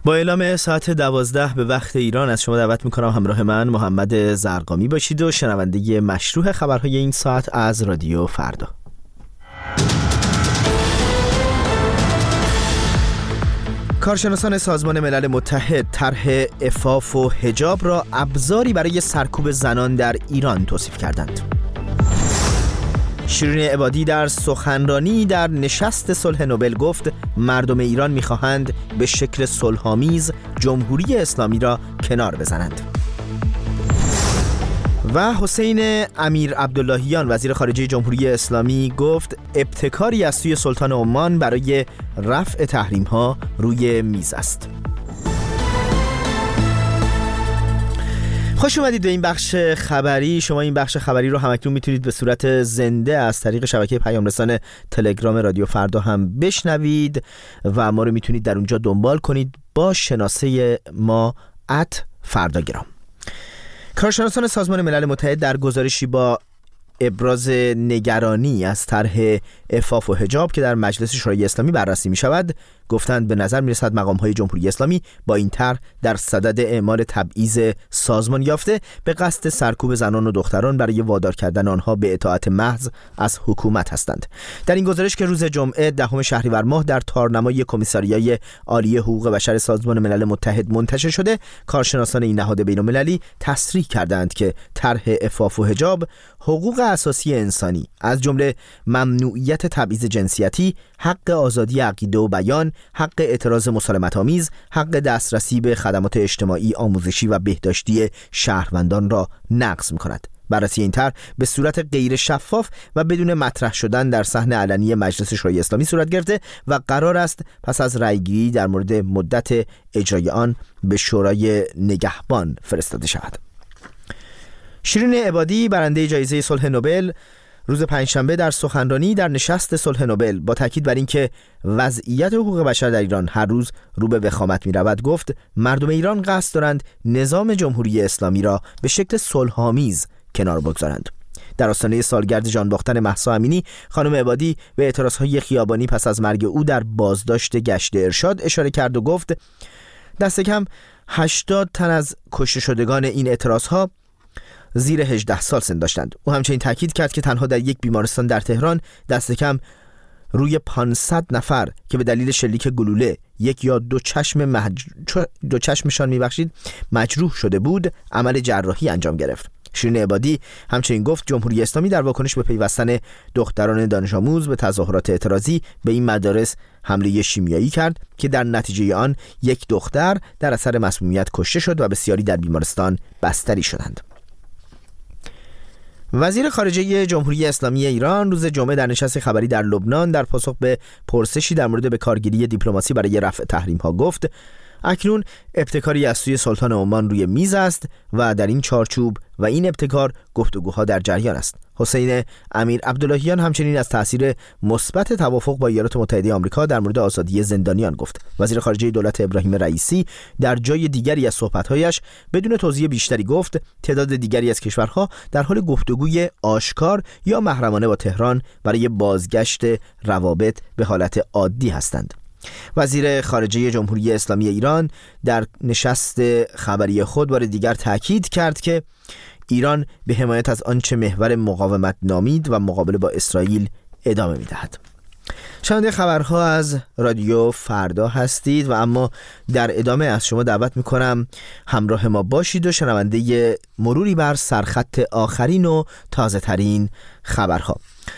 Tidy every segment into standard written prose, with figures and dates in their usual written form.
با اعلام ساعت 12 به وقت ایران از شما دعوت میکنم همراه من محمد زرقامی باشید و شنونده مشروع خبرهای این ساعت از رادیو فردا. کارشناسان سازمان ملل متحد طرح عفاف و حجاب را ابزاری برای سرکوب زنان در ایران توصیف کردند. شیرین عبادی در سخنرانی در نشست صلح نوبل گفت مردم ایران می‌خواهند به شکل صلح‌آمیز جمهوری اسلامی را کنار بزنند. و حسین امیر عبداللهیان وزیر خارجه جمهوری اسلامی گفت ابتکاری از سوی سلطان عمان برای رفع تحریم‌ها روی میز است. خوش اومدید به این بخش خبری. شما این بخش خبری رو همکنون میتونید به صورت زنده از طریق شبکه پیام رسان تلگرام رادیو فردا هم بشنوید و ما رو میتونید در اونجا دنبال کنید با شناسه ما @فرداگرام. کارشناسان سازمان ملل متحد در گزارشی با ابراز نگرانی از طرح عفاف و حجاب که در مجلس شورای اسلامی بررسی می شود گفتند به نظر می رسد مقام‌های جمهوری اسلامی با این طرح در صدد اعمال تبعیض سازمان یافته به قصد سرکوب زنان و دختران برای وادار کردن آنها به اطاعت محض از حکومت هستند. در این گزارش که روز جمعه 10 شهریور ماه در تارنمای کمیساریای عالی حقوق بشر سازمان ملل متحد منتشر شده، کارشناسان این نهاد بین‌المللی تصریح کردند که طرح عفاف و حجاب حقوق اساسی انسانی از جمله ممنوعیت تبعیض جنسیتی، حق آزادی عقیده و بیان، حق اعتراض مسالمت‌آمیز، حق دسترسی به خدمات اجتماعی، آموزشی و بهداشتی شهروندان را نقض می‌کند. بررسی این طرح به صورت غیر شفاف و بدون مطرح شدن در صحن علنی مجلس شورای اسلامی صورت گرفته و قرار است پس از رأیگیری در مورد مدت اجرای آن به شورای نگهبان فرستاده شود. شیرین عبادی برنده جایزه صلح نوبل روز پنجشنبه در سخنرانی در نشست صلح نوبل با تاکید بر اینکه وضعیت حقوق بشر در ایران هر روز رو به وخامت می‌رود گفت مردم ایران قصد دارند نظام جمهوری اسلامی را به شکل صلح‌آمیز کنار بگذارند. در آستانه سالگرد جان باختن مهسا امینی، خانم عبادی به اعتراضهای خیابانی پس از مرگ او در بازداشت گشت ارشاد اشاره کرد و گفت دست کم 80 تن از کشته شدگان این اعتراضها زیر 18 سال سن داشتند. او همچنین تاکید کرد که تنها در یک بیمارستان در تهران دست کم روی 500 نفر که به دلیل شلیک گلوله یک یا دو چشمشان مجروح شده بود عمل جراحی انجام گرفت. شیرین عبادی همچنین گفت جمهوری اسلامی در واکنش به پیوستن دختران دانش آموز به تظاهرات اعتراضی به این مدارس حمله شیمیایی کرد که در نتیجه آن یک دختر در اثر مسمومیت کشته شد و بسیاری در بیمارستان بستری شدند. وزیر خارجه جمهوری اسلامی ایران روز جمعه در نشست خبری در لبنان در پاسخ به پرسشی در مورد بکارگیری دیپلماسی برای رفع تحریم‌ها گفت اکنون ابتکاری از سوی سلطان عمان روی میز است و در این چارچوب و این ابتکار گفتگوها در جریان است. حسین امیر عبداللهیان همچنین از تاثیر مثبت توافق با ایالات متحده آمریکا در مورد آزادی زندانیان گفت. وزیر خارجه دولت ابراهیم رئیسی در جای دیگری از صحبت‌هایش بدون توضیح بیشتری گفت تعداد دیگری از کشورها در حال گفتگوی آشکار یا محرمانه با تهران برای بازگشت روابط به حالت عادی هستند. وزیر خارجه جمهوری اسلامی ایران در نشست خبری خود بار دیگر تاکید کرد که ایران به حمایت از آنچه محور مقاومت نامید و مقابله با اسرائیل ادامه می‌دهد. شنونده خبرها از رادیو فردا هستید و اما در ادامه از شما دعوت می‌کنم همراه ما باشید و شنونده مروری بر سرخط آخرین و تازه‌ترین خبرها.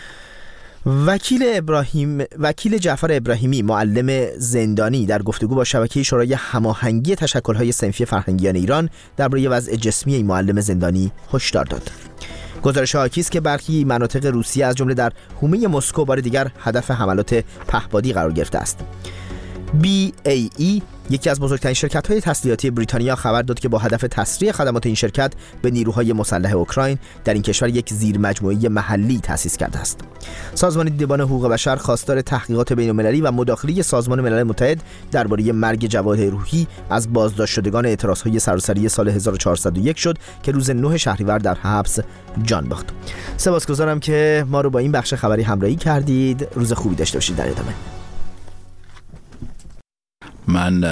وکیل جعفر ابراهیمی معلم زندانی در گفتگو با شبکه شورای هماهنگی تشکل‌های صنفی فرهنگیان ایران درباره وضع جسمی این معلم زندانی هشدار داد. گزارش حاکی است که برخی مناطق روسیه از جمله در حومه مسکو بار دیگر هدف حملات پهپادی قرار گرفته است. BAE یکی از بزرگترین شرکت‌های تسلیحاتی بریتانیا خبر داد که با هدف تسریع خدمات این شرکت به نیروهای مسلح اوکراین در این کشور یک زیرمجموعه محلی تأسیس کرده است. سازمان دیدبان حقوق بشر خواستار تحقیقات بین‌المللی و مداخله سازمان ملل متحد درباره مرگ جواد روحی از بازداشت شدگان اعتراض‌های سراسری سال 1401 شد که روز 9 شهریور در حبس جان باخت. سپاسگزارم که ما رو با این بخش خبری همراهی کردید. روز خوبی داشته باشید. در ادامه من